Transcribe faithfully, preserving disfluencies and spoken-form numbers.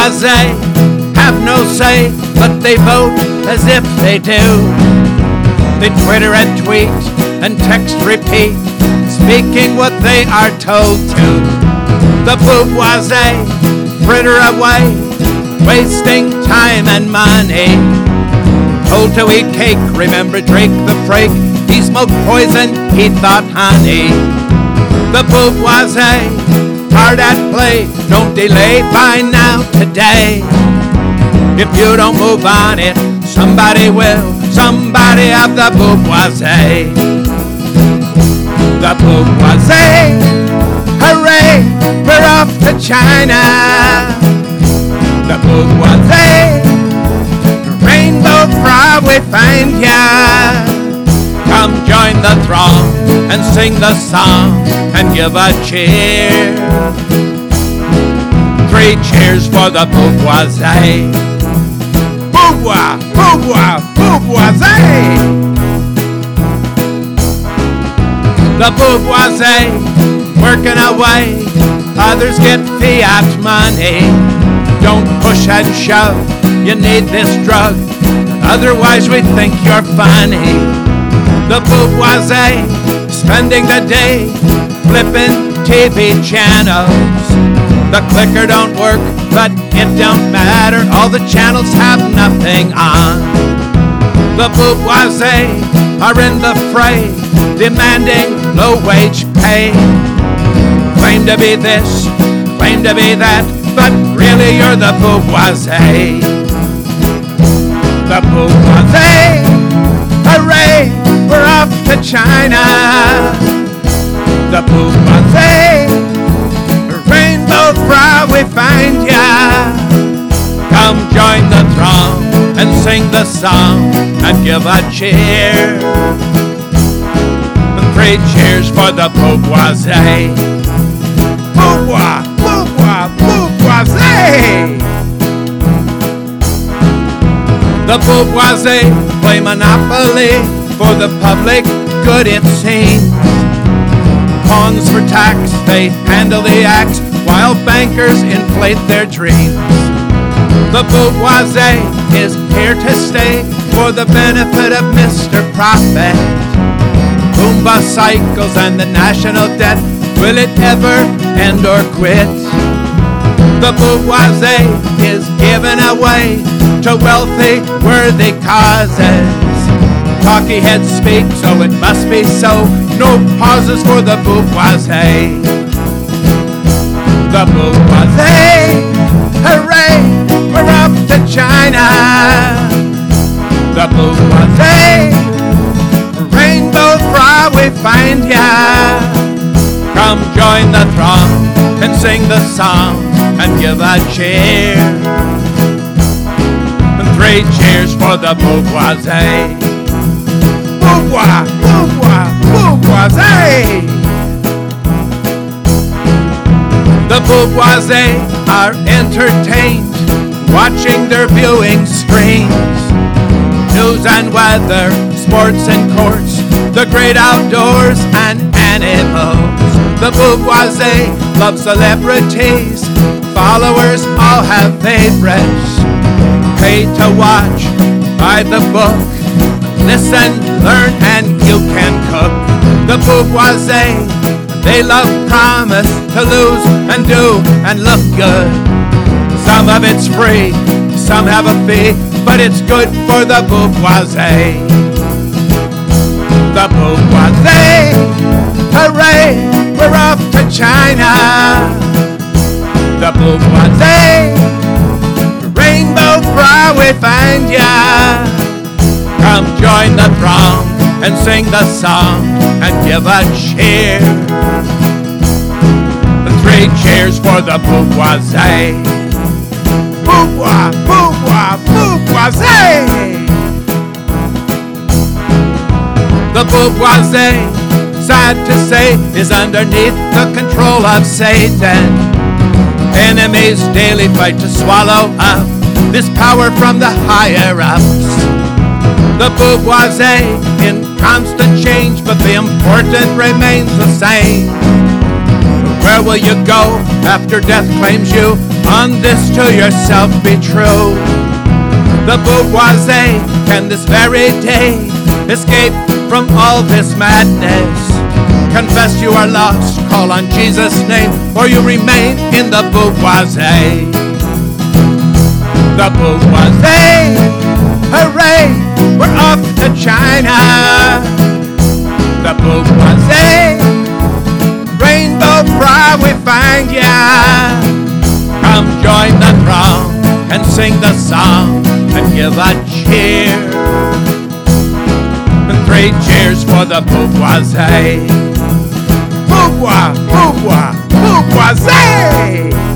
bourgeoisie have no say, but they vote as if they do. They Twitter and tweet and text repeat, speaking what they are told to. The bourgeoisie fritter away, wasting time and money. Told to eat cake, remember Drake the freak, he smoked poison, he thought honey. The bourgeoisie, hard at play, don't delay, buy now, today. If you don't move on it, somebody will, somebody of the bourgeoisie. The bourgeoisie, hooray, we're off to China. The bourgeoisie, rainbow fry, we find ya. Come join the throng and sing the song and give a cheer. Three cheers for the bourgeoisie. Bourgeois, bourgeois, bourgeoisie. The bourgeoisie working away, others get fiat money. Don't push and shove, you need this drug, otherwise we think you're funny. The bourgeoisie spending the day flipping T V channels. The clicker don't work, but it don't matter, all the channels have nothing on. The bourgeoisie are in the fray, demanding low-wage pay. Claim to be this, claim to be that, but really you're the bourgeoisie. The bourgeoisie, hooray, we're off to China. The bourgeoisie, rainbow fry, we find ya. Come join the throng and sing the song and give a cheer. Three cheers for the bourgeoisie. Bourgeois, bourgeois, bourgeoisie. The bourgeoisie play monopoly for the public good, it seems. Pawns for tax, they handle the axe, while bankers inflate their dreams. The bourgeoisie is here to stay for the benefit of Mister Profit. Boomba cycles and the national debt, will it ever end or quit? The bourgeoisie is given away to wealthy, worthy causes. Talky heads speak, so it must be so, no pauses for the bourgeoisie. The bourgeoisie, hooray, we're off to China. The bourgeoisie, rainbow fry, we find ya. Come join the throng and sing the song and give a cheer. And three cheers for the bourgeoisie. Bourgeois, bourgeois, bourgeoisie. The bourgeoisie are entertained watching their viewing screens. News and weather, sports and courts, the great outdoors and animals. The bourgeoisie love celebrities, followers all have favorites. Pay to watch, buy the book, listen, learn, and you can cook. The bourgeoisie, they love promise to lose and do and look good. Some of it's free, some have a fee, but it's good for the bourgeoisie. The bourgeoisie, hooray, we're off to China. The bourgeoisie, rainbow fry, we find ya. Come join the throng and sing the song and give a cheer. Three cheers for the bourgeoisie. Bourgeois, bourgeois, bourgeoisie. The bourgeoisie, sad to say, is underneath the control of Satan. Enemies daily fight to swallow up this power from the higher-ups. The bourgeoisie in constant change, but the important remains the same. Where where will you go after death claims you? On this to yourself be true. The bourgeoisie can this very day escape from all this madness. Confess you are lost, call on Jesus' name, or you remain in the bourgeoisie. The bourgeoisie, hooray, we're off to China. The bourgeoisie, rainbow bride, we find ya. Come join the throng and sing the song and give a cheer. And three cheers for the bourgeoisie. Bourgeois, bourgeois, bourgeoisie.